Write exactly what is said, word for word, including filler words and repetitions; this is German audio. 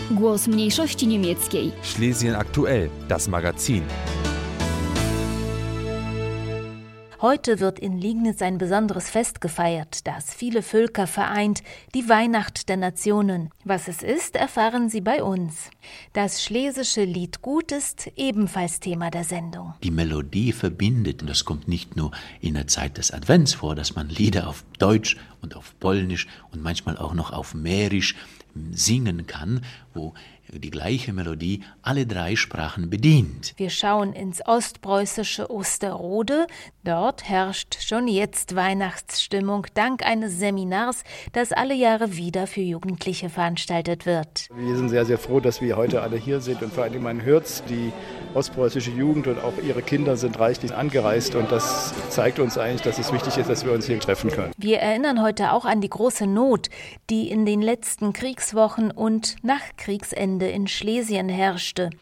Głos mniejszości niemieckiej. Schlesien aktuell, das Magazin. Heute wird in Liegnitz ein besonderes Fest gefeiert, das viele Völker vereint, die Weihnacht der Nationen. Was es ist, erfahren Sie bei uns. Das schlesische Lied Gut ist ebenfalls Thema der Sendung. Die Melodie verbindet, und das kommt nicht nur in der Zeit des Advents vor, dass man Lieder auf Deutsch und auf Polnisch und manchmal auch noch auf Mährisch singen kann, wo die gleiche Melodie alle drei Sprachen bedient. Wir schauen ins ostpreußische Osterode. Dort herrscht schon jetzt Weihnachtsstimmung dank eines Seminars, das alle Jahre wieder für Jugendliche veranstaltet wird. Wir sind sehr, sehr froh, dass wir heute alle hier sind und vor allem man hört, die ostpreußische Jugend und auch ihre Kinder sind reichlich angereist und das zeigt uns eigentlich, dass es wichtig ist, dass wir uns hier treffen können. Wir erinnern heute auch an die große Not, die in den letzten Kriegswochen und nach Kriegsende in Schlesien herrschte.